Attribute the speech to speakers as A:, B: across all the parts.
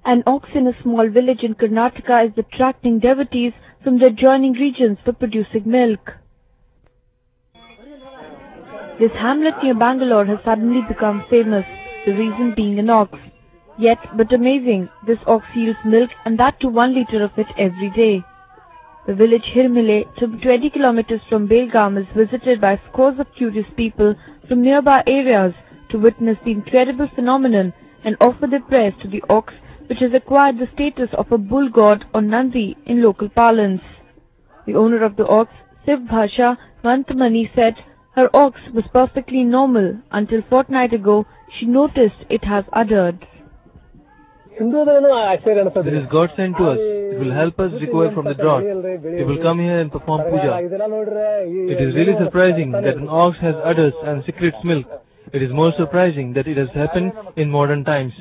A: An ox in a small village in Karnataka is attracting devotees from the adjoining regions for producing milk. This hamlet near Bangalore has suddenly become famous, the reason being an ox. Yet, but amazing, this ox yields milk and that too 1 liter of it every day. The village Hirmile, 20 kilometers from Belgaum, is visited by scores of curious people from nearby areas to witness the incredible phenomenon and offer their prayers to the ox, which has acquired the status of a bull god or Nandi in local parlance. The owner of the ox, Siv Bhasha Mantmani, said her ox was perfectly normal until fortnight ago she noticed it has uddered.
B: This is God sent to us. It will help us recover from the drought. People come here and perform puja. It is really surprising that an ox has udders and secretes milk. It is more surprising that it has happened in modern times.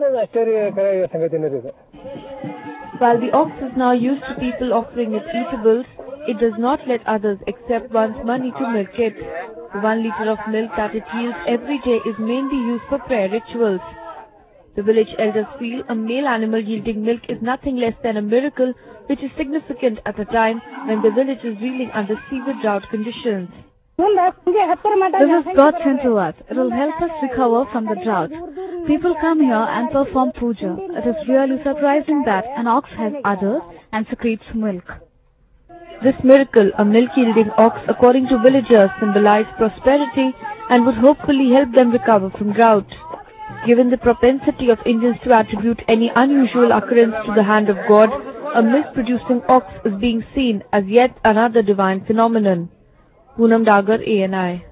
A: While the ox is now used to people offering it eatables, it does not let others accept one's money to milk it. The 1 liter of milk that it yields every day is mainly used for prayer rituals. The village elders feel a male animal yielding milk is nothing less than a miracle, which is significant at a time when the village is reeling under severe drought conditions.
C: This is God sent to us. It will help us recover from the drought. People come here and perform puja. It is really surprising that an ox has udders and secretes milk.
A: This miracle, a milk-yielding ox, according to villagers, symbolizes prosperity and would hopefully help them recover from drought. Given the propensity of Indians to attribute any unusual occurrence to the hand of God, a milk-producing ox is being seen as yet another divine phenomenon. Poonam Dagar, ANI.